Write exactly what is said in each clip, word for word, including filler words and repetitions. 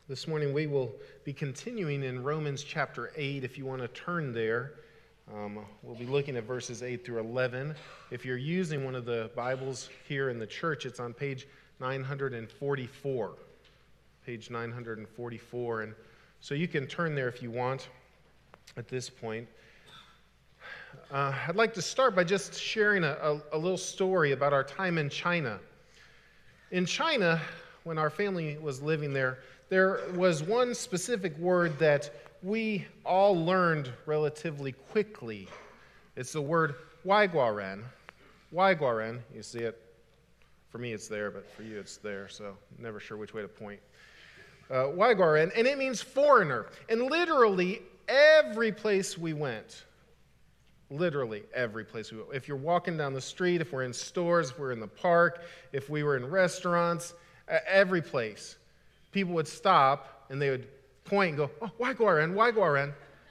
This morning we will be continuing in Romans chapter eight. If you want to turn there, um, we'll be looking at verses eight through eleven. If you're using one of the Bibles here in the church, it's on page nine forty-four. Page nine forty-four. And so you can turn there if you want at this point. Uh, I'd like to start by just sharing a, a, a little story about our time in China. In China, when our family was living there, there was one specific word that we all learned relatively quickly. It's the word Waiguaran. Waiguaran, you see it? For me it's there, but for you it's there, so I'm never sure which way to point. Uh, Waiguaran, and it means foreigner. And literally every place we went, literally every place we went, if you're walking down the street, if we're in stores, if we're in the park, if we were in restaurants, uh, every place, people would stop and they would point and go, "Oh, Waiguaran, Waiguaran."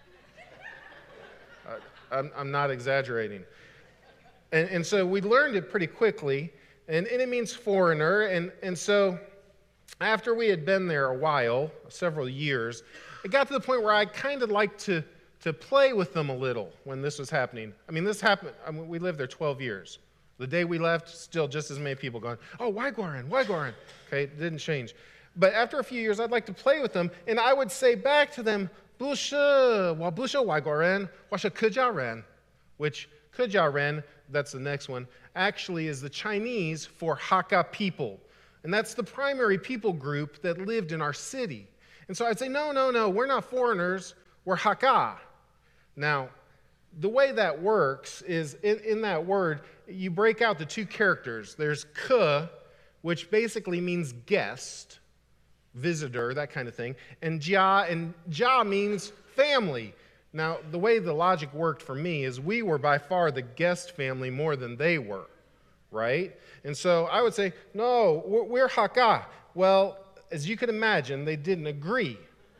uh, I'm, I'm not exaggerating. And, and so we learned it pretty quickly, and, and it means foreigner. And, and so after we had been there a while, several years, it got to the point where I kind of liked to, to play with them a little when this was happening. I mean, this happened, I mean, we lived there twelve years. The day we left, still just as many people going, "Oh, Waiguaran, Waiguaran." Okay, it didn't change. But after a few years, I'd like to play with them, and I would say back to them, "不是我不是外国人，我是客家人," which 客家人, that's the next one, actually is the Chinese for Hakka people. And that's the primary people group that lived in our city. And so I'd say, no, no, no, we're not foreigners, we're Hakka. Now, the way that works is in, in that word, you break out the two characters. There's ke, which basically means guest, visitor, that kind of thing. And jia, and jia means family. Now, the way the logic worked for me is we were by far the guest family more than they were, right? And so I would say, no, we're, we're Hakka. Well, as you can imagine, they didn't agree.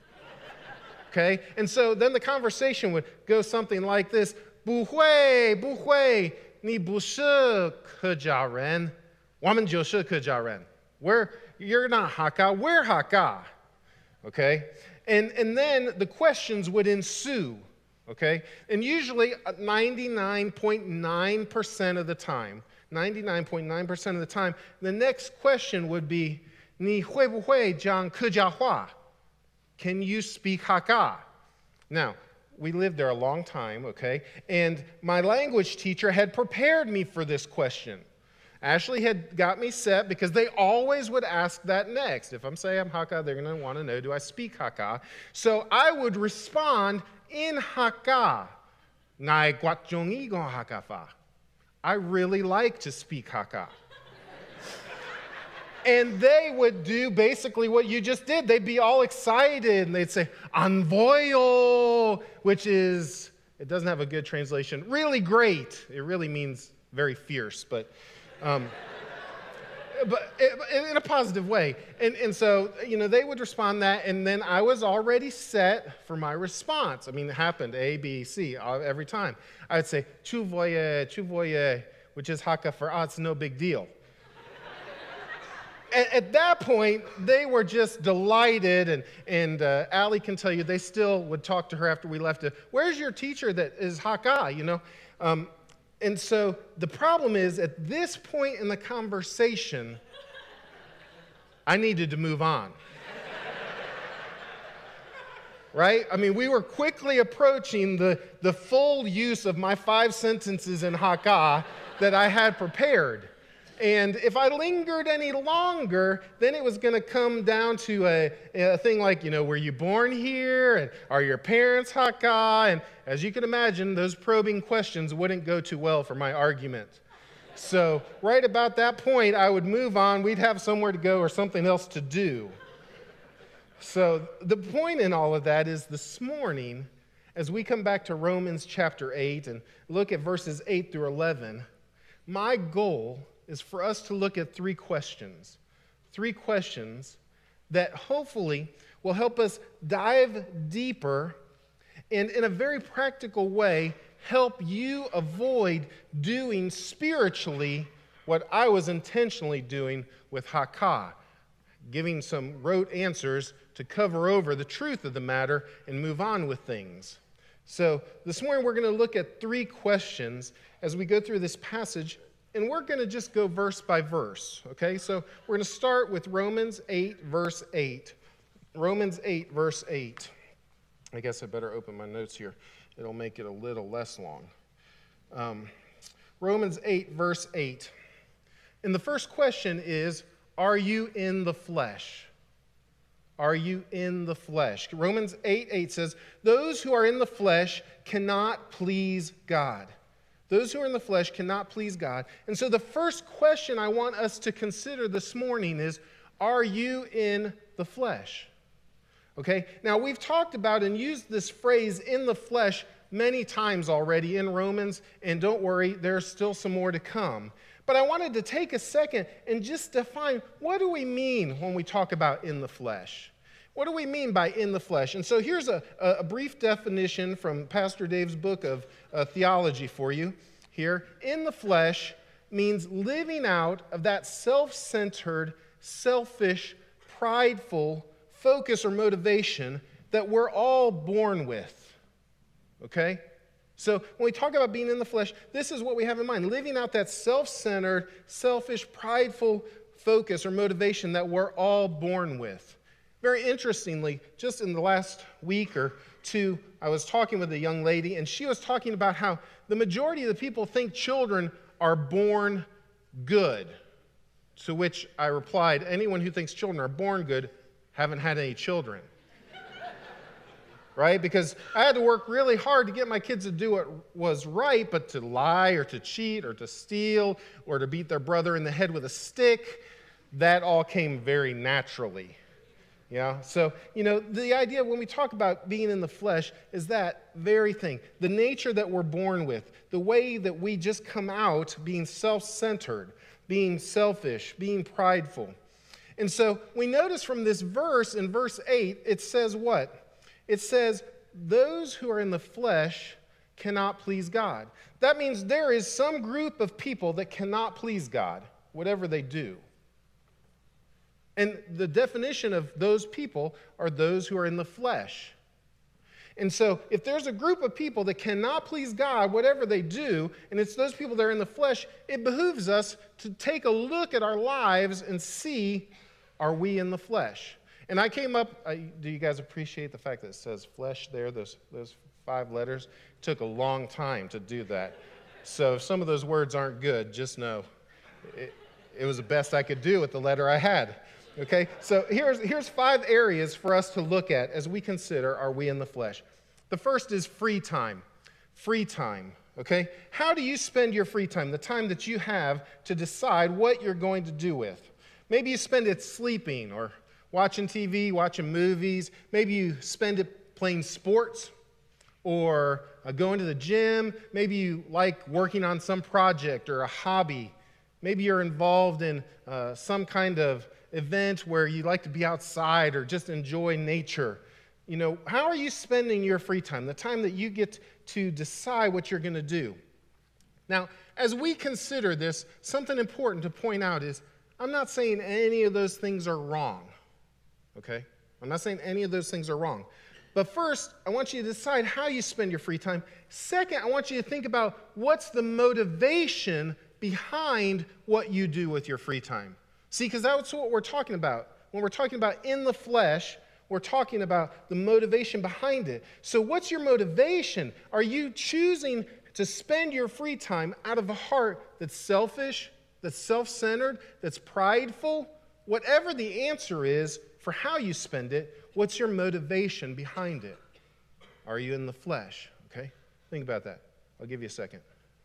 Okay? And so then the conversation would go something like this: 不会,不会,你不是客家人,我们就是客家人. We're, you're not Hakka, we're Hakka. Okay? And, and then the questions would ensue. Okay? And usually ninety-nine point nine percent of the time, ninety-nine point nine percent of the time, the next question would be, 你会不会讲客家话? Can you speak Hakka? Now, we lived there a long time, okay? And my language teacher had prepared me for this question. Ashley had got me set because they always would ask that next. If I'm saying I'm Hakka, they're going to want to know, do I speak Hakka? So I would respond in Hakka. Nai guatjongi gon Hakka fa. I really like to speak Hakka. And they would do basically what you just did. They'd be all excited, and they'd say, "Anvoyo," which is, it doesn't have a good translation, really great. It really means very fierce, but, um, but in a positive way. And, and so, you know, they would respond that, and then I was already set for my response. I mean, it happened, A, B, C, every time. I would say, "Chuvoye, chuvoye," which is Hakka for, "Ah, it's no big deal." At that point, they were just delighted, and, and uh, Allie can tell you they still would talk to her after we left. "Where's your teacher that is Hakka?" You know? Um, and so the problem is, at this point in the conversation, I needed to move on. Right? I mean, we were quickly approaching the, the full use of my five sentences in Hakka that I had prepared. And if I lingered any longer, then it was going to come down to a, a thing like, you know, were you born here? And are your parents Hakka? And as you can imagine, those probing questions wouldn't go too well for my argument. So right about that point, I would move on. We'd have somewhere to go or something else to do. So the point in all of that is this morning, as we come back to Romans chapter eight and look at verses eight through eleven, my goal is for us to look at three questions. Three questions that hopefully will help us dive deeper and in a very practical way help you avoid doing spiritually what I was intentionally doing with Hakka. giving some rote answers to cover over the truth of the matter and move on with things. So this morning we're going to look at three questions as we go through this passage, and we're going to just go verse by verse, okay? So we're going to start with Romans eight, verse eight. Romans eight, verse eight. I guess I better open my notes here. It'll make it a little less long. Um, Romans eight, verse eight. And the first question is, are you in the flesh? Are you in the flesh? Romans eight, eight says, those who are in the flesh cannot please God. Those who are in the flesh cannot please God. And so the first question I want us to consider this morning is, are you in the flesh? Okay, now we've talked about and used this phrase, in the flesh, many times already in Romans, and don't worry, there's still some more to come. But I wanted to take a second and just define, what do we mean when we talk about in the flesh? What do we mean by in the flesh? And so here's a, a brief definition from Pastor Dave's book of uh, theology for you here. In the flesh means living out of that self-centered, selfish, prideful focus or motivation that we're all born with, okay? So when we talk about being in the flesh, this is what we have in mind, living out that self-centered, selfish, prideful focus or motivation that we're all born with. Very interestingly, just in the last week or two, I was talking with a young lady, and she was talking about how the majority of the people think children are born good, to which I replied, anyone who thinks children are born good haven't had any children. Right? Because I had to work really hard to get my kids to do what was right, but to lie or to cheat or to steal or to beat their brother in the head with a stick, that all came very naturally. Yeah? So, you know, the idea when we talk about being in the flesh is that very thing. The nature that we're born with, the way that we just come out being self-centered, being selfish, being prideful. And so we notice from this verse, in verse eight, it says what? It says, those who are in the flesh cannot please God. That means there is some group of people that cannot please God, whatever they do. And the definition of those people are those who are in the flesh. And so if there's a group of people that cannot please God, whatever they do, and it's those people that are in the flesh, it behooves us to take a look at our lives and see, are we in the flesh? And I came up, I, do you guys appreciate the fact that it says flesh there, those, those five letters? It took a long time to do that. So if some of those words aren't good, just know it, it was the best I could do with the letter I had. Okay, so here's, here's five areas for us to look at as we consider, are we in the flesh? The first is free time. Free time, okay? How do you spend your free time, the time that you have to decide what you're going to do with? Maybe you spend it sleeping or watching T V, watching movies. Maybe you spend it playing sports or uh, going to the gym. Maybe you like working on some project or a hobby. Maybe you're involved in uh, some kind of event where you like to be outside or just enjoy nature. You know, how are you spending your free time, the time that you get to decide what you're going to do? Now, as we consider this, something important to point out is I'm not saying any of those things are wrong. Okay? I'm not saying any of those things are wrong. But first, I want you to decide how you spend your free time. Second, I want you to think about what's the motivation behind what you do with your free time. See, because that's what we're talking about. When we're talking about in the flesh, we're talking about the motivation behind it. So what's your motivation? Are you choosing to spend your free time out of a heart that's selfish, that's self-centered, that's prideful? Whatever the answer is, for how you spend it, what's your motivation behind it? Are you in the flesh? Okay? Think about that. I'll give you a second.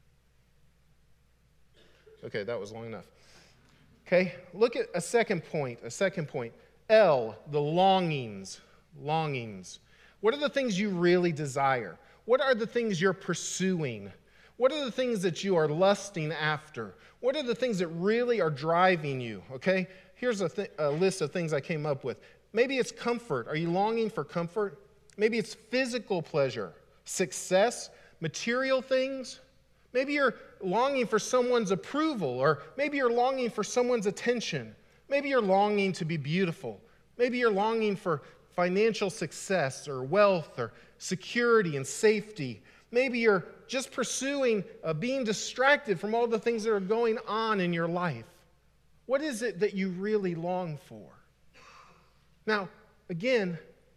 Okay, that was long enough. Okay, look at a second point, a second point. L, the longings, longings. What are the things you really desire? What are the things you're pursuing? What are the things that you are lusting after? What are the things that really are driving you? Okay, here's a, th- a list of things I came up with. Maybe it's comfort. Are you longing for comfort? Maybe it's physical pleasure, success, material things. Maybe you're longing for someone's approval, or maybe you're longing for someone's attention. Maybe you're longing to be beautiful. Maybe you're longing for financial success or wealth or security and safety. Maybe you're just pursuing uh, being distracted from all the things that are going on in your life. What is it that you really long for? Now, again,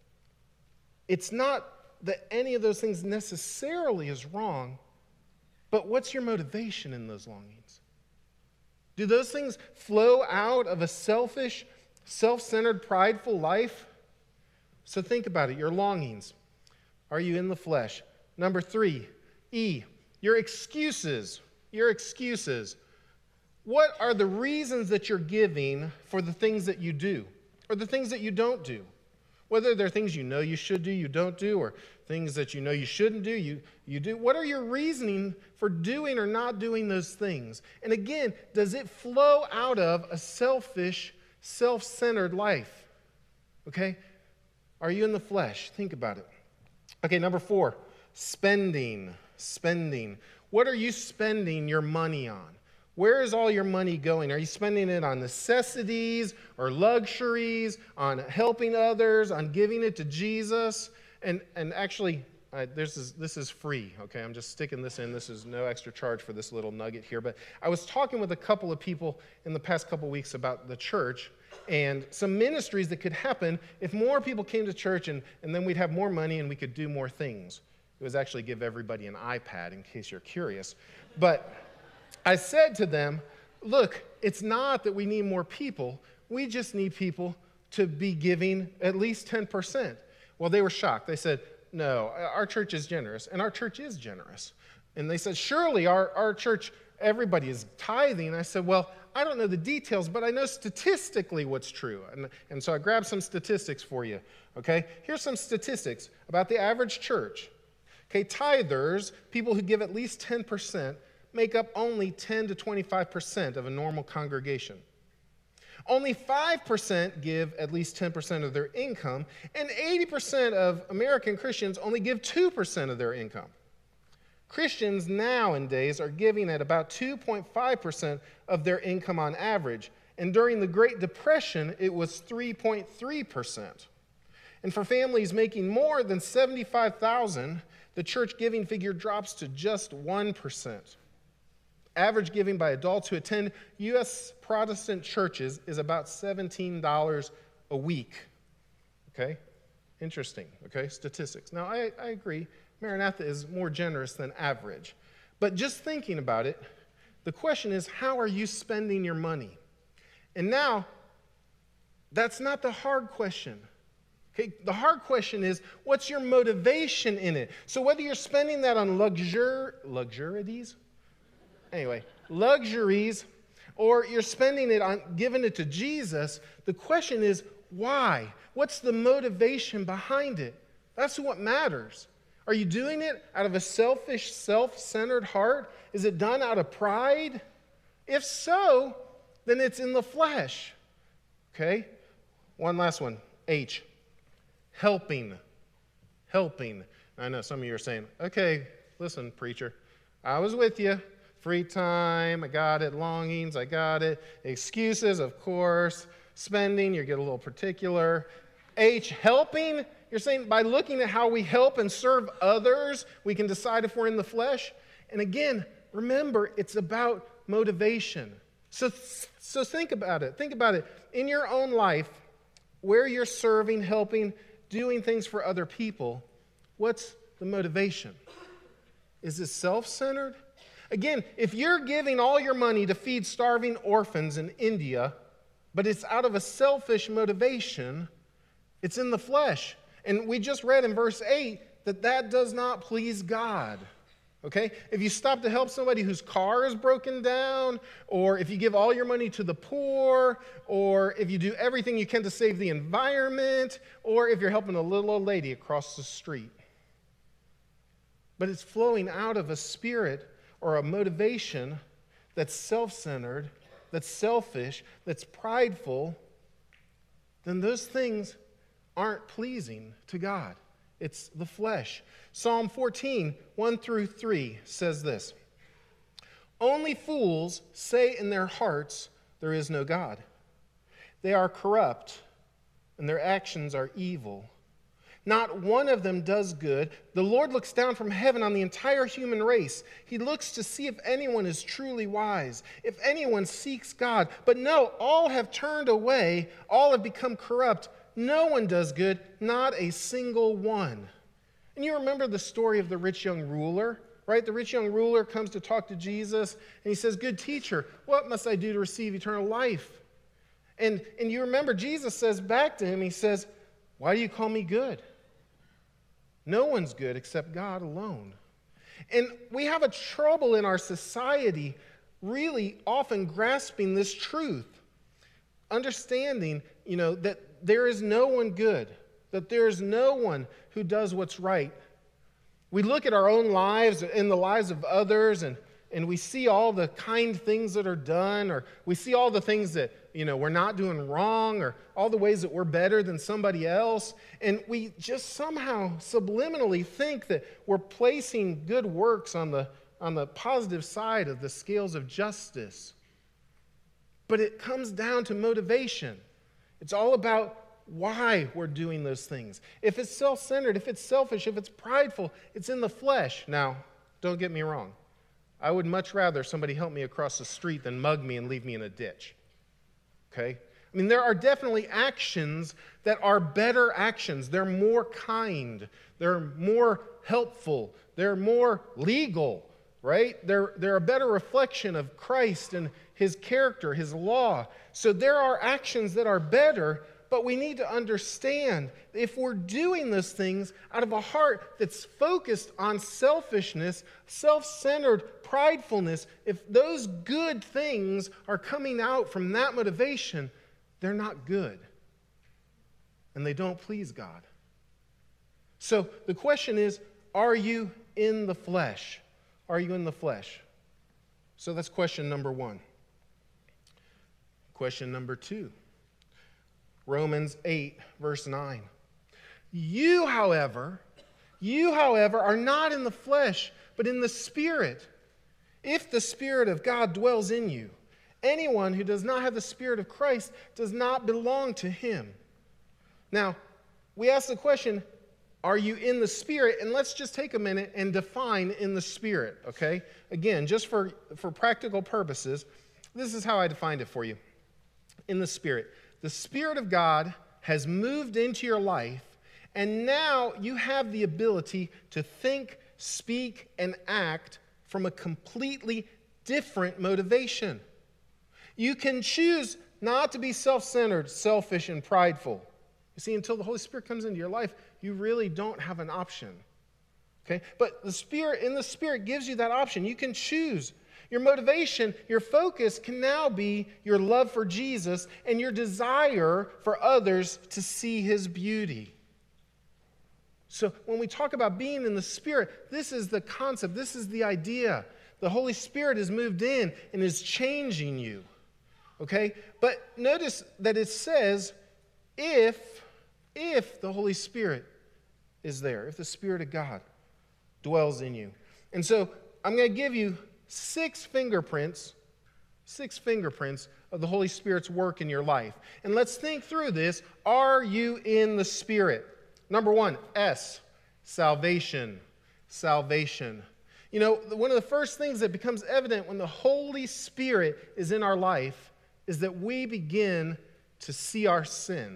it's not that any of those things necessarily is wrong, but what's your motivation in those longings? Do those things flow out of a selfish, self-centered, prideful life? So think about it, your longings. Are you in the flesh? Number three, E, your excuses. Your excuses. What are the reasons that you're giving for the things that you do or the things that you don't do? Whether they're things you know you should do, you don't do, or things that you know you shouldn't do, you, you do. What are your reasoning for doing or not doing those things? And again, does it flow out of a selfish, self-centered life? Okay? Are you in the flesh? Think about it. Okay, number four, spending. Spending. What are you spending your money on? Where is all your money going? Are you spending it on necessities or luxuries, on helping others, on giving it to Jesus? And and actually, uh, this is this is free, okay? I'm just sticking this in. This is no extra charge for this little nugget here. But I was talking with a couple of people in the past couple weeks about the church and some ministries that could happen if more people came to church, and, and then we'd have more money and we could do more things. It was actually give everybody an iPad, in case you're curious. But I said to them, look, it's not that we need more people. We just need people to be giving at least ten percent. Well, they were shocked. They said, no, our church is generous, and our church is generous. And they said, surely our, our church, everybody is tithing. And I said, well, I don't know the details, but I know statistically what's true. And, and so I grabbed some statistics for you, okay? Here's some statistics about the average church. Okay, tithers, people who give at least ten percent, make up only ten to twenty-five percent of a normal congregation. Only five percent give at least ten percent of their income, and eighty percent of American Christians only give two percent of their income. Christians nowadays are giving at about two point five percent of their income on average, and during the Great Depression, it was three point three percent. And for families making more than seventy-five thousand dollars, the church giving figure drops to just one percent. Average giving by adults who attend U S Protestant churches is about seventeen dollars a week. Okay? Interesting, okay? Statistics. Now, I, I agree. Maranatha is more generous than average. But just thinking about it, the question is, how are you spending your money? And now, that's not the hard question. Okay, the hard question is, what's your motivation in it? So whether you're spending that on luxur, luxurities, anyway, luxuries, or you're spending it on giving it to Jesus, the question is, why? What's the motivation behind it? That's what matters. Are you doing it out of a selfish, self-centered heart? Is it done out of pride? If so, then it's in the flesh. Okay? One last one, H. Helping. Helping. I know some of you are saying, okay, listen, preacher, I was with you. Free time, I got it. Longings, I got it. Excuses, of course. Spending, you get a little particular. H, helping. You're saying by looking at how we help and serve others, we can decide if we're in the flesh. And again, remember, it's about motivation. So, so think about it. Think about it. In your own life, where you're serving, helping, doing things for other people, what's the motivation? Is it self-centered? Again, if you're giving all your money to feed starving orphans in India, but it's out of a selfish motivation, it's in the flesh. And we just read in verse eight that that does not please God. Okay? If you stop to help somebody whose car is broken down, or if you give all your money to the poor, or if you do everything you can to save the environment, or if you're helping a little old lady across the street. But it's flowing out of a spirit or a motivation that's self-centered, that's selfish, that's prideful, then those things aren't pleasing to God. It's the flesh. Psalm fourteen, one through three says this: Only fools say in their hearts, there is no God. They are corrupt, and their actions are evil. Not one of them does good. The Lord looks down from heaven on the entire human race. He looks to see if anyone is truly wise, if anyone seeks God. But no, all have turned away. All have become corrupt. No one does good, not a single one. And you remember the story of the rich young ruler, right? The rich young ruler comes to talk to Jesus, and he says, "Good teacher, what must I do to receive eternal life?" And, and you remember Jesus says back to him, he says, "Why do you call me good? No one's good except God alone." And we have a trouble in our society really often grasping this truth, understanding, you know, that there is no one good, that there is no one who does what's right. We look at our own lives and the lives of others, and, and we see all the kind things that are done, or we see all the things that, you know, we're not doing wrong, or all the ways that we're better than somebody else. And we just somehow subliminally think that we're placing good works on the, on the positive side of the scales of justice. But it comes down to motivation. It's all about why we're doing those things. If it's self-centered, if it's selfish, if it's prideful, it's in the flesh. Now, don't get me wrong. I would much rather somebody help me across the street than mug me and leave me in a ditch. Okay? I mean, there are definitely actions that are better actions. They're more kind. They're more helpful. They're more legal, right? They're, they're a better reflection of Christ and his character, his law. So there are actions that are better, but we need to understand if we're doing those things out of a heart that's focused on selfishness, self-centered pridefulness, if those good things are coming out from that motivation, they're not good. And they don't please God. So the question is, are you in the flesh? Are you in the flesh? So that's question number one. Question number two. Romans eight, verse nine. You, however, you, however, are not in the flesh, but in the Spirit, if the Spirit of God dwells in you. Anyone who does not have the Spirit of Christ does not belong to him. Now, we ask the question, are you in the Spirit? And let's just take a minute and define in the Spirit, okay? Again, just for, for practical purposes, this is how I defined it for you. In the Spirit. The Spirit of God has moved into your life, and now you have the ability to think, speak, and act from a completely different motivation. You can choose not to be self-centered, selfish, and prideful. You see, until the Holy Spirit comes into your life, you really don't have an option. Okay? But the Spirit, in the Spirit gives you that option. You can choose. Your motivation, your focus can now be your love for Jesus and your desire for others to see his beauty. So when we talk about being in the Spirit, this is the concept, this is the idea. The Holy Spirit has moved in and is changing you. Okay? But notice that it says, if, if the Holy Spirit is there, if the Spirit of God dwells in you. And so I'm going to give you six fingerprints, six fingerprints of the Holy Spirit's work in your life. And let's think through this. Are you in the Spirit? Number one, S, salvation. Salvation. You know, one of the first things that becomes evident when the Holy Spirit is in our life is that we begin to see our sin.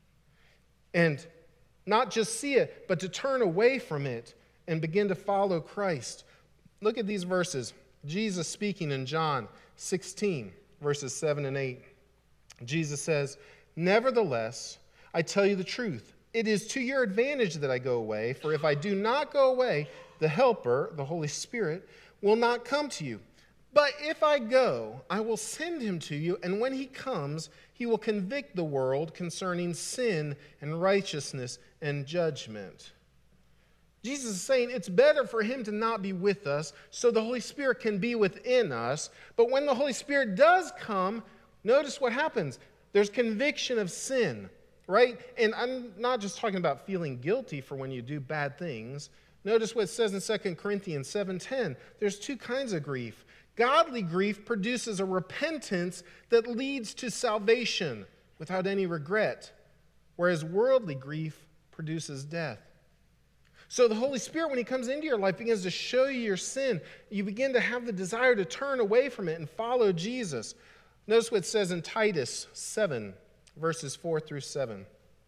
And not just see it, but to turn away from it and begin to follow Christ. Look at these verses. Jesus speaking in John sixteen, verses seven and eight. Jesus says, "Nevertheless, I tell you the truth. It is to your advantage that I go away, for if I do not go away, the Helper, the Holy Spirit, will not come to you. But if I go, I will send him to you, and when he comes, he will convict the world concerning sin and righteousness and judgment." Jesus is saying it's better for him to not be with us so the Holy Spirit can be within us. But when the Holy Spirit does come, notice what happens. There's conviction of sin, right? And I'm not just talking about feeling guilty for when you do bad things. Notice what it says in Second Corinthians seven ten. There's two kinds of grief. Godly grief produces a repentance that leads to salvation. without any regret, whereas worldly grief produces death. So the Holy Spirit, when he comes into your life, begins to show you your sin. You begin to have the desire to turn away from it and follow Jesus. Notice what it says in Titus seven, verses four through seven.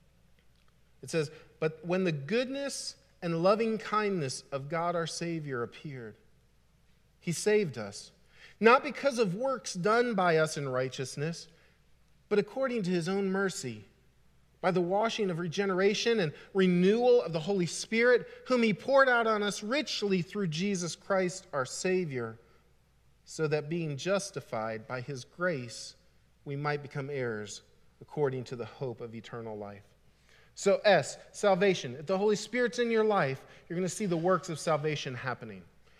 It says, "But when the goodness and loving kindness of God our Savior appeared, he saved us, not because of works done by us in righteousness, but according to his own mercy, by the washing of regeneration and renewal of the Holy Spirit, whom he poured out on us richly through Jesus Christ our Savior, so that being justified by his grace, we might become heirs according to the hope of eternal life." So S, salvation. If the Holy Spirit's in your life, you're going to see the works of salvation happening.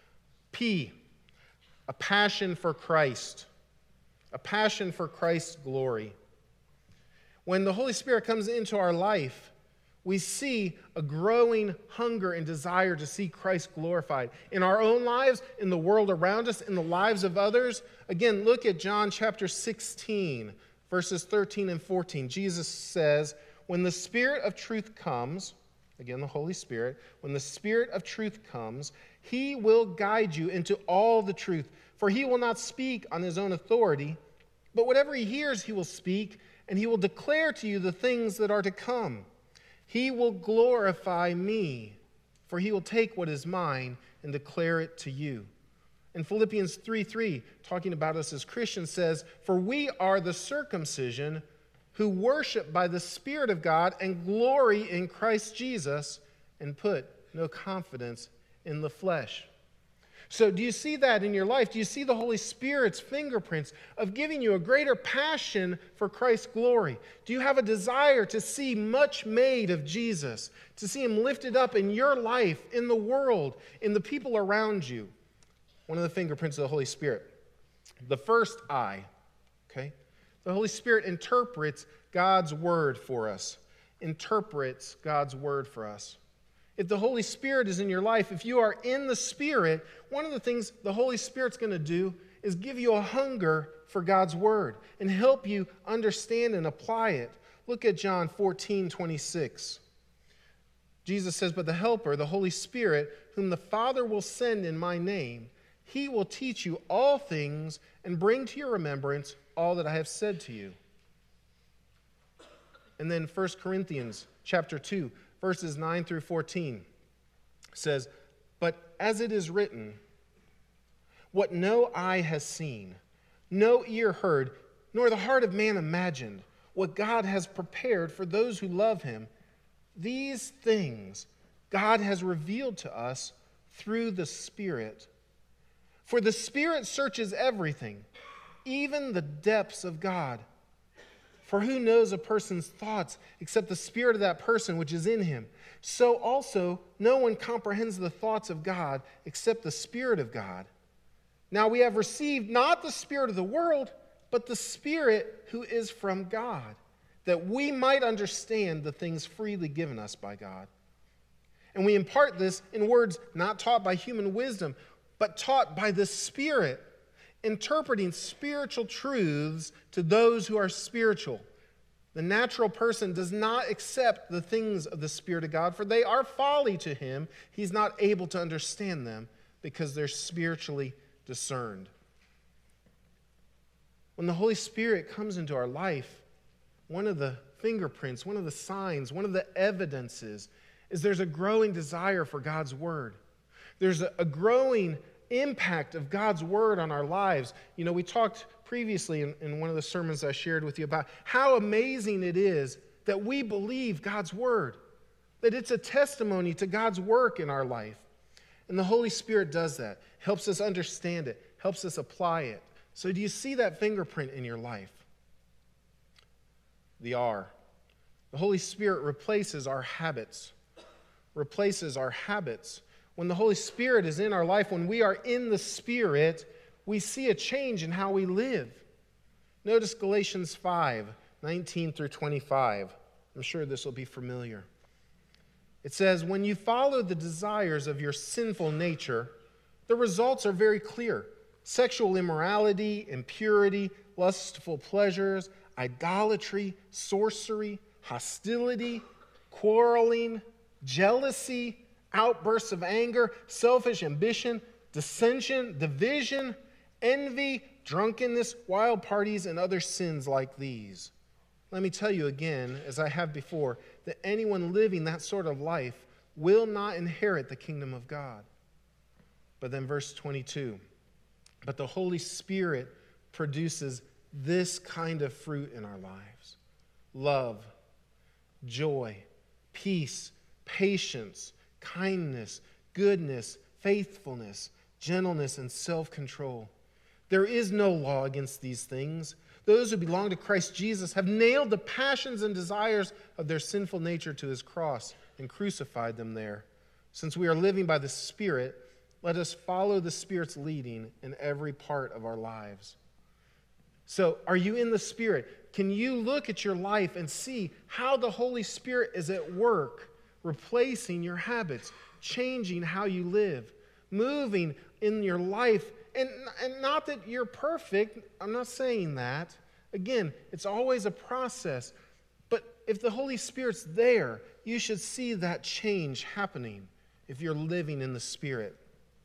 P, a passion for Christ. A passion for Christ's glory. When the Holy Spirit comes into our life, we see a growing hunger and desire to see Christ glorified in our own lives, in the world around us, in the lives of others. Again, look at John chapter sixteen, verses thirteen and fourteen. Jesus says, "When the Spirit of truth comes," again, the Holy Spirit, "when the Spirit of truth comes, he will guide you into all the truth. For he will not speak on his own authority, but whatever he hears, he will speak, and he will declare to you the things that are to come. He will glorify me, for he will take what is mine and declare it to you." In Philippians three three, talking about us as Christians, says, "For we are the circumcision who worship by the Spirit of God and glory in Christ Jesus and put no confidence in the flesh." So do you see that in your life? Do you see the Holy Spirit's fingerprints of giving you a greater passion for Christ's glory? Do you have a desire to see much made of Jesus, to see him lifted up in your life, in the world, in the people around you? One of the fingerprints of the Holy Spirit. The first eye, okay? The Holy Spirit interprets God's word for us. Interprets God's word for us. If the Holy Spirit is in your life, if you are in the Spirit, one of the things the Holy Spirit's going to do is give you a hunger for God's word and help you understand and apply it. Look at John fourteen twenty-six. Jesus says, "But the Helper, the Holy Spirit, whom the Father will send in my name, he will teach you all things and bring to your remembrance all that I have said to you." And then First Corinthians chapter two, verses nine through fourteen says, "But as it is written, what no eye has seen, no ear heard, nor the heart of man imagined, what God has prepared for those who love him, these things God has revealed to us through the Spirit. For the Spirit searches everything, even the depths of God. For who knows a person's thoughts except the spirit of that person which is in him? So also no one comprehends the thoughts of God except the Spirit of God. Now we have received not the spirit of the world, but the Spirit who is from God, that we might understand the things freely given us by God. And we impart this in words not taught by human wisdom, but taught by the Spirit, interpreting spiritual truths to those who are spiritual. The natural person does not accept the things of the Spirit of God, for they are folly to him. He's not able to understand them because they're spiritually discerned." When the Holy Spirit comes into our life, one of the fingerprints, one of the signs, one of the evidences is there's a growing desire for God's word. There's a, a growing impact of God's word on our lives. You know, we talked previously in, in one of the sermons I shared with you about how amazing it is that we believe God's word, that it's a testimony to God's work in our life. And the Holy Spirit does that, helps us understand it, helps us apply it. So do you see that fingerprint in your life? The R. The Holy Spirit replaces our habits, replaces our habits. When the Holy Spirit is in our life, when we are in the Spirit, we see a change in how we live. Notice Galatians five, nineteen through twenty-five. I'm sure this will be familiar. It says, "When you follow the desires of your sinful nature, the results are very clear. Sexual immorality, impurity, lustful pleasures, idolatry, sorcery, hostility, quarreling, jealousy, outbursts of anger, selfish ambition, dissension, division, envy, drunkenness, wild parties, and other sins like these. Let me tell you again, as I have before, that anyone living that sort of life will not inherit the kingdom of God. But then verse twenty-two, but the Holy Spirit produces this kind of fruit in our lives: love, joy, peace, patience, kindness, goodness, faithfulness, gentleness, and self-control. There is no law against these things. Those who belong to Christ Jesus have nailed the passions and desires of their sinful nature to his cross and crucified them there. Since we are living by the Spirit, let us follow the Spirit's leading in every part of our lives. So, are you in the Spirit? Can you look at your life and see how the Holy Spirit is at work, replacing your habits, changing how you live, moving in your life? And, and not that you're perfect, I'm not saying that. Again, it's always a process. But if the Holy Spirit's there, you should see that change happening if you're living in the Spirit.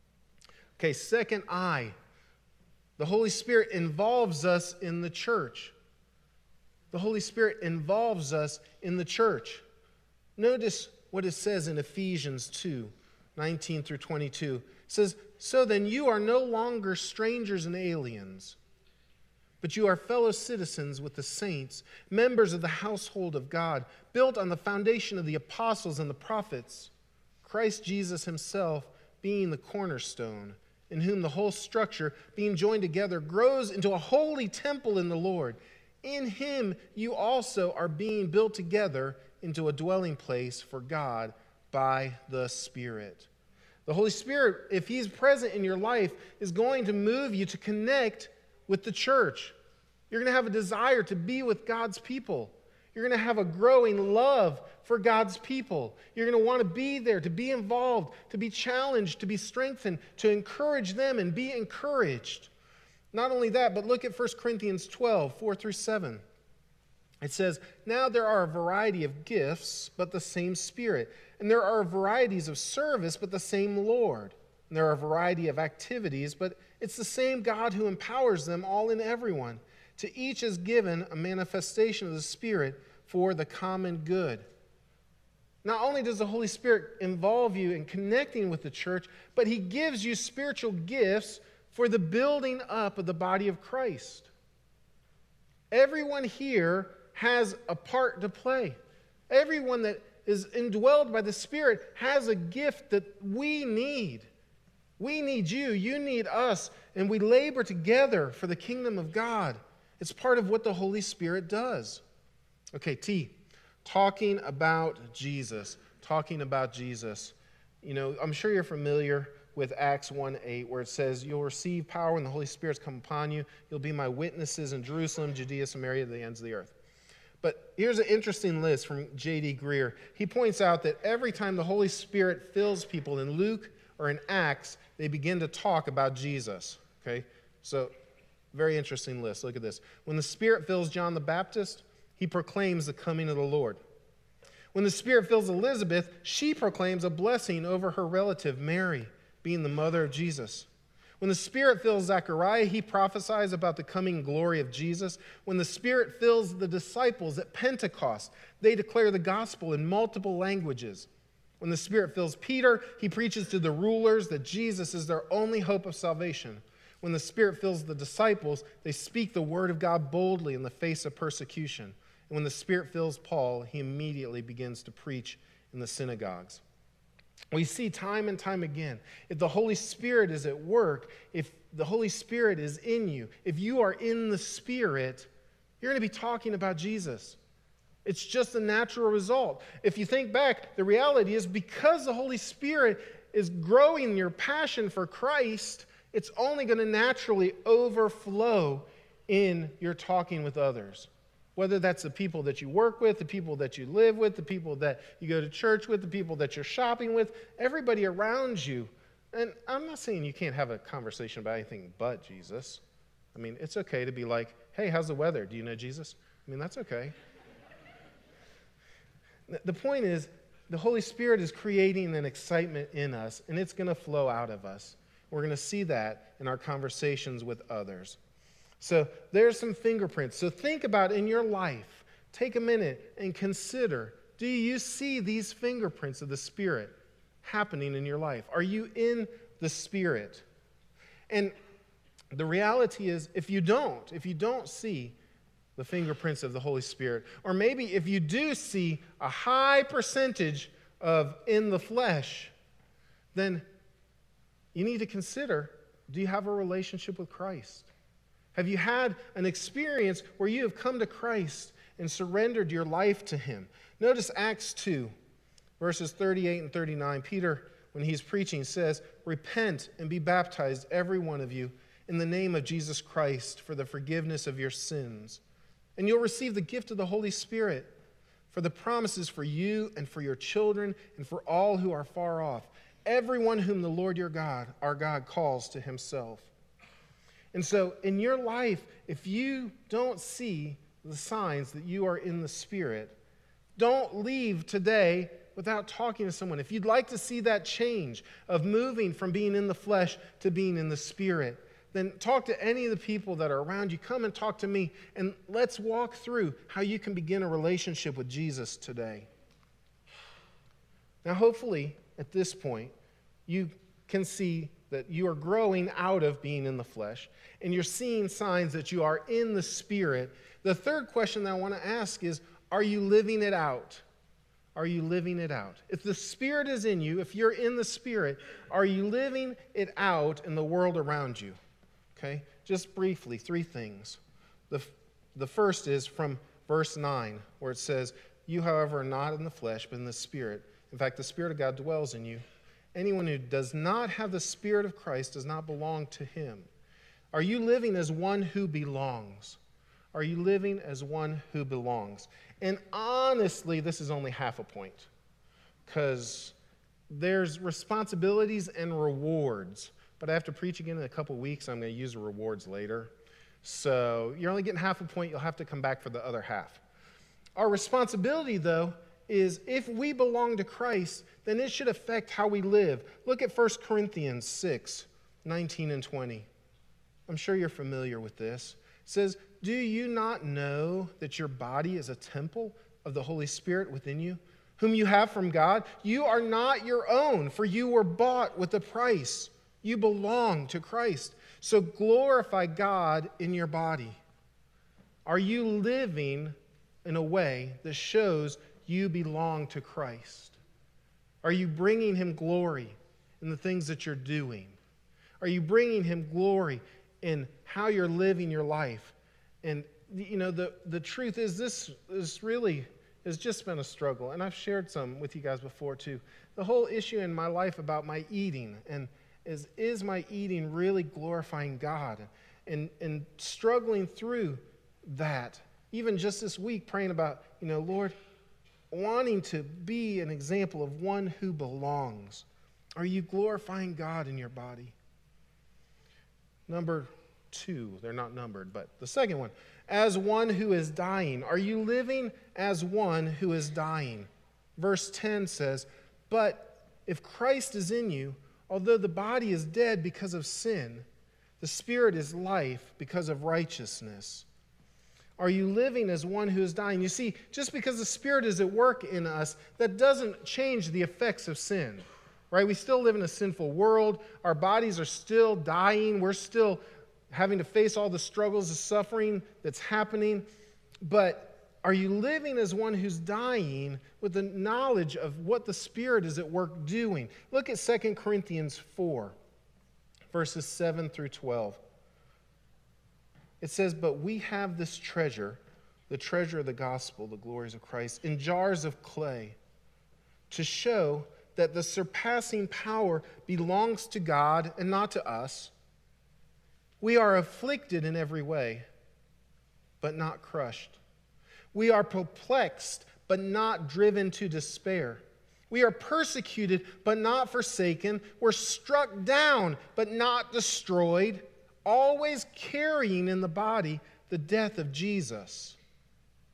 Okay, second I. The Holy Spirit involves us in the church. The Holy Spirit involves us in the church. Notice what it says in Ephesians two, nineteen through twenty-two. It says, so then you are no longer strangers and aliens, but you are fellow citizens with the saints, members of the household of God, built on the foundation of the apostles and the prophets, Christ Jesus himself being the cornerstone, in whom the whole structure, being joined together, grows into a holy temple in the Lord. In him you also are being built together into a dwelling place for God by the Spirit. The Holy Spirit, if he's present in your life, is going to move you to connect with the church. You're going to have a desire to be with God's people. You're going to have a growing love for God's people. You're going to want to be there, to be involved, to be challenged, to be strengthened, to encourage them and be encouraged. Not only that, but look at First Corinthians twelve, four through seven. It says, now there are a variety of gifts, but the same Spirit. And there are varieties of service, but the same Lord. And there are a variety of activities, but it's the same God who empowers them all in everyone. To each is given a manifestation of the Spirit for the common good. Not only does the Holy Spirit involve you in connecting with the church, but he gives you spiritual gifts for the building up of the body of Christ. Everyone here has a part to play. Everyone that is indwelled by the Spirit has a gift that we need. We need you, you need us, and we labor together for the kingdom of God. It's part of what the Holy Spirit does. Okay, T, talking about Jesus. Talking about Jesus. You know, I'm sure you're familiar with Acts one eight, where it says, you'll receive power when the Holy Spirit's come upon you. You'll be my witnesses in Jerusalem, Judea, Samaria, to the ends of the earth. But here's an interesting list from J D Greer. He points out that every time the Holy Spirit fills people in Luke or in Acts, they begin to talk about Jesus. Okay? So, very interesting list. Look at this. When the Spirit fills John the Baptist, he proclaims the coming of the Lord. When the Spirit fills Elizabeth, she proclaims a blessing over her relative Mary, being the mother of Jesus. When the Spirit fills Zechariah, he prophesies about the coming glory of Jesus. When the Spirit fills the disciples at Pentecost, they declare the gospel in multiple languages. When the Spirit fills Peter, he preaches to the rulers that Jesus is their only hope of salvation. When the Spirit fills the disciples, they speak the word of God boldly in the face of persecution. And when the Spirit fills Paul, he immediately begins to preach in the synagogues. We see time and time again, if the Holy Spirit is at work, if the Holy Spirit is in you, if you are in the Spirit, you're going to be talking about Jesus. It's just a natural result. If you think back, the reality is because the Holy Spirit is growing your passion for Christ, it's only going to naturally overflow in your talking with others. Whether that's the people that you work with, the people that you live with, the people that you go to church with, the people that you're shopping with, everybody around you. And I'm not saying you can't have a conversation about anything but Jesus. I mean, it's okay to be like, hey, how's the weather? Do you know Jesus? I mean, that's okay. The point is, the Holy Spirit is creating an excitement in us, and it's going to flow out of us. We're going to see that in our conversations with others. So there's some fingerprints. So think about in your life, take a minute and consider, do you see these fingerprints of the Spirit happening in your life? Are you in the Spirit? And the reality is, if you don't, if you don't see the fingerprints of the Holy Spirit, or maybe if you do see a high percentage of in the flesh, then you need to consider, do you have a relationship with Christ? Have you had an experience where you have come to Christ and surrendered your life to Him? Notice Acts two, verses thirty-eight and thirty-nine. Peter, when he's preaching, says, "Repent and be baptized, every one of you, in the name of Jesus Christ for the forgiveness of your sins. And you'll receive the gift of the Holy Spirit, for the promises for you and for your children and for all who are far off, everyone whom the Lord your God, our God, calls to Himself." And so in your life, if you don't see the signs that you are in the Spirit, don't leave today without talking to someone. If you'd like to see that change of moving from being in the flesh to being in the Spirit, then talk to any of the people that are around you. Come and talk to me, and let's walk through how you can begin a relationship with Jesus today. Now, hopefully, at this point, you can see that you are growing out of being in the flesh, and you're seeing signs that you are in the Spirit. The third question that I want to ask is, are you living it out? Are you living it out? If the Spirit is in you, if you're in the Spirit, are you living it out in the world around you? Okay, just briefly, three things. The, the first is from verse nine, where it says, "You, however, are not in the flesh, but in the Spirit. In fact, the Spirit of God dwells in you. Anyone who does not have the Spirit of Christ does not belong to Him." Are you living as one who belongs? Are you living as one who belongs? And honestly, this is only half a point, because there's responsibilities and rewards. But I have to preach again in a couple weeks. I'm going to use the rewards later. So you're only getting half a point. You'll have to come back for the other half. Our responsibility, though, is if we belong to Christ, then it should affect how we live. Look at First Corinthians six, nineteen and twenty. I'm sure you're familiar with this. It says, "Do you not know that your body is a temple of the Holy Spirit within you, whom you have from God? You are not your own, for you were bought with a price. You belong to Christ. So glorify God in your body." Are you living in a way that shows you belong to Christ? Are you bringing Him glory in the things that you're doing? Are you bringing Him glory in how you're living your life? And, you know, the, the truth is this is really has just been a struggle. And I've shared some with you guys before, too. The whole issue in my life about my eating and is, is my eating really glorifying God? And, and struggling through that. Even just this week, praying about, you know, Lord, wanting to be an example of one who belongs. Are you glorifying God in your body? Number two, they're not numbered, but the second one, as one who is dying. Are you living as one who is dying? Verse ten says, "But if Christ is in you, although the body is dead because of sin, the Spirit is life because of righteousness." Are you living as one who is dying? You see, just because the Spirit is at work in us, that doesn't change the effects of sin, right? We still live in a sinful world. Our bodies are still dying. We're still having to face all the struggles, the suffering that's happening. But are you living as one who's dying with the knowledge of what the Spirit is at work doing? Look at Second Corinthians four, verses seven through twelve. It says, "But we have this treasure, the treasure of the gospel, the glories of Christ, in jars of clay, to show that the surpassing power belongs to God and not to us. We are afflicted in every way, but not crushed. We are perplexed, but not driven to despair. We are persecuted, but not forsaken. We're struck down, but not destroyed, always carrying in the body the death of Jesus,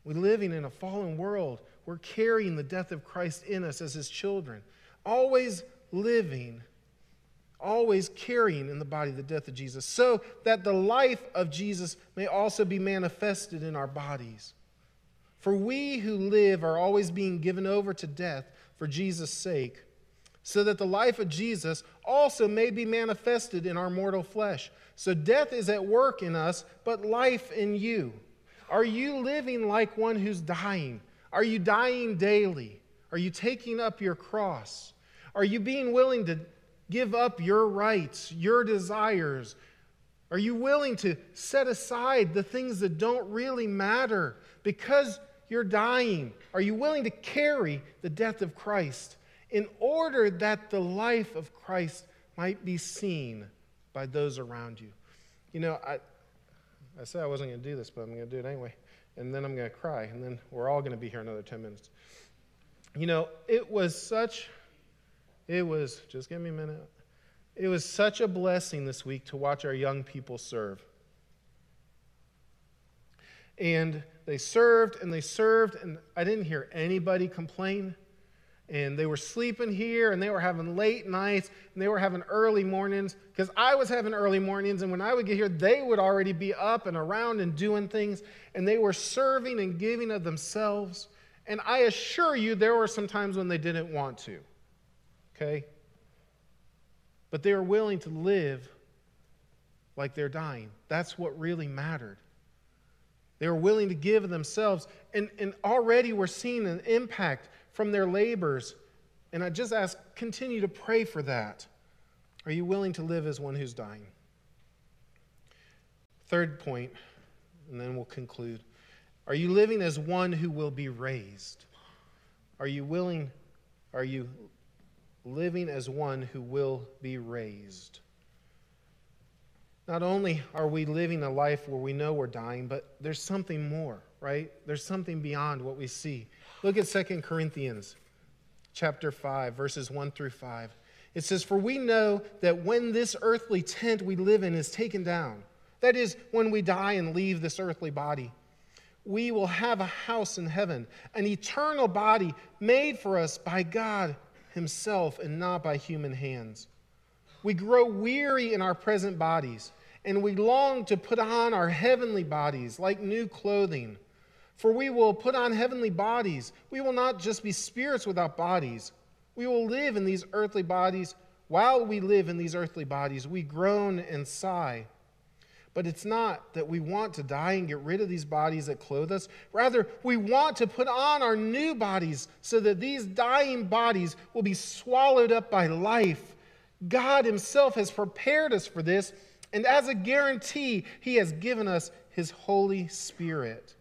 We're living in a fallen world. We're carrying the death of Christ in us as his children. Always living, always carrying in the body the death of Jesus, so that the life of Jesus may also be manifested in our bodies. For we who live are always being given over to death for Jesus' sake, so that the life of Jesus also may be manifested in our mortal flesh. So death is at work in us, but life in you. Are you living like one who's dying? Are you dying daily? Are you taking up your cross? Are you being willing to give up your rights, your desires? Are you willing to set aside the things that don't really matter because you're dying? Are you willing to carry the death of Christ in order that the life of Christ might be seen by those around you? You know, I, I said I wasn't going to do this, but I'm going to do it anyway. And then I'm going to cry, and then we're all going to be here another ten minutes. You know, it was such, it was, just give me a minute. It was such a blessing this week to watch our young people serve. And they served and they served, and I didn't hear anybody complain. And they were sleeping here, and they were having late nights, and they were having early mornings, because I was having early mornings, and when I would get here, they would already be up and around and doing things, and they were serving and giving of themselves. And I assure you, there were some times when they didn't want to, okay? But they were willing to live like they're dying. That's what really mattered. They were willing to give of themselves, and, and already we're seeing an impact from their labors. And I just ask, continue to pray for that. Are you willing to live as one who's dying? Third point, and then we'll conclude. Are you living as one who will be raised? Are you willing, are you living as one who will be raised? Not only are we living a life where we know we're dying, but there's something more, right? There's something beyond what we see. Look at Second Corinthians chapter five, verses one through five. It says, "For we know that when this earthly tent we live in is taken down, that is, when we die and leave this earthly body, we will have a house in heaven, an eternal body made for us by God himself and not by human hands. We grow weary in our present bodies, and we long to put on our heavenly bodies like new clothing. For we will put on heavenly bodies. We will not just be spirits without bodies. We will live in these earthly bodies. While we live in these earthly bodies, we groan and sigh. But it's not that we want to die and get rid of these bodies that clothe us. Rather, we want to put on our new bodies so that these dying bodies will be swallowed up by life. God himself has prepared us for this, and as a guarantee, he has given us his Holy Spirit."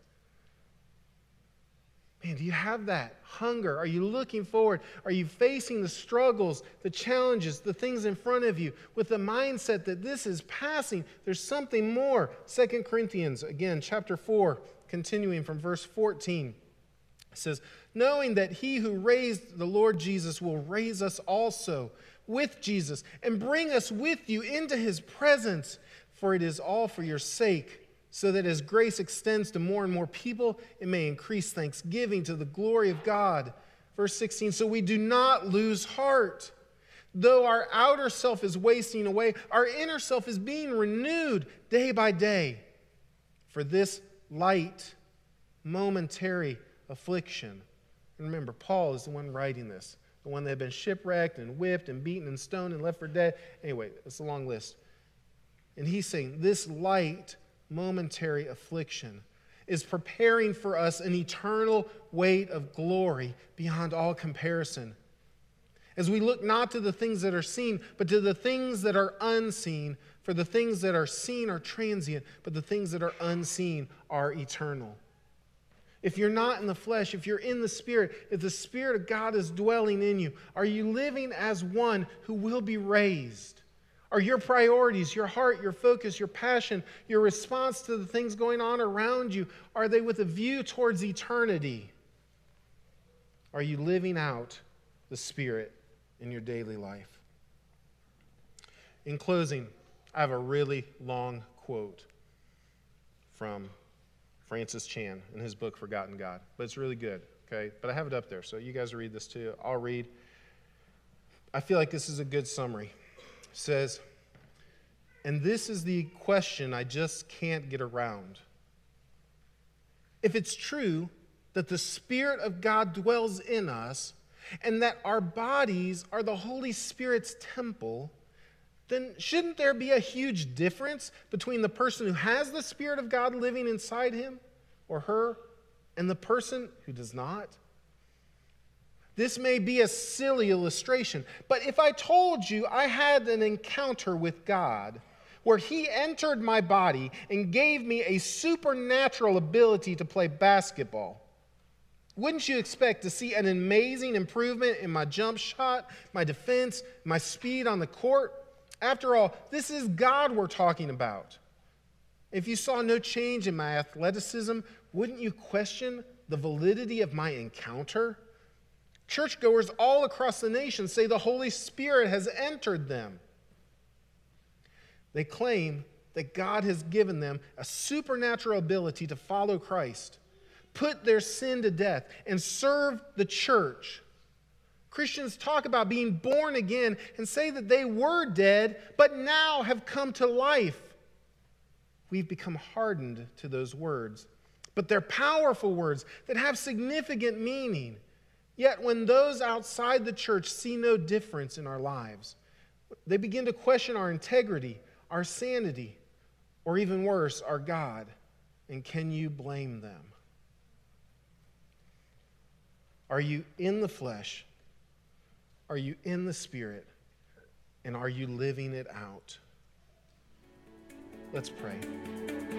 Man, do you have that hunger? Are you looking forward? Are you facing the struggles, the challenges, the things in front of you with the mindset that this is passing? There's something more. Second Corinthians, again, chapter four, continuing from verse fourteen. It says, "Knowing that he who raised the Lord Jesus will raise us also with Jesus and bring us with you into his presence. For it is all for your sake, so that as grace extends to more and more people, it may increase thanksgiving to the glory of God." Verse sixteen, "So we do not lose heart. Though our outer self is wasting away, our inner self is being renewed day by day. For this light, momentary affliction." And remember, Paul is the one writing this, the one that had been shipwrecked and whipped and beaten and stoned and left for dead. Anyway, it's a long list. And he's saying this light, momentary affliction is preparing for us an eternal weight of glory beyond all comparison. As we look not to the things that are seen, but to the things that are unseen. For the things that are seen are transient, but the things that are unseen are eternal. If you're not in the flesh, if you're in the Spirit, if the Spirit of God is dwelling in you, are you living as one who will be raised? Are your priorities, your heart, your focus, your passion, your response to the things going on around you, are they with a view towards eternity? Are you living out the Spirit in your daily life? In closing, I have a really long quote from Francis Chan, in his book, Forgotten God. But it's really good, okay? But I have it up there, so you guys read this too. I'll read. I feel like this is a good summary. It says, and this is the question I just can't get around. If it's true that the Spirit of God dwells in us and that our bodies are the Holy Spirit's temple, then shouldn't there be a huge difference between the person who has the Spirit of God living inside him or her and the person who does not? This may be a silly illustration, but if I told you I had an encounter with God where he entered my body and gave me a supernatural ability to play basketball, wouldn't you expect to see an amazing improvement in my jump shot, my defense, my speed on the court? After all, this is God we're talking about. If you saw no change in my athleticism, wouldn't you question the validity of my encounter? Churchgoers all across the nation say the Holy Spirit has entered them. They claim that God has given them a supernatural ability to follow Christ, put their sin to death, and serve the church. Christians talk about being born again and say that they were dead, but now have come to life. We've become hardened to those words, but they're powerful words that have significant meaning. Yet when those outside the church see no difference in our lives, they begin to question our integrity, our sanity, or even worse, our God. And can you blame them? Are you in the flesh? Are you in the Spirit? And are you living it out? Let's pray.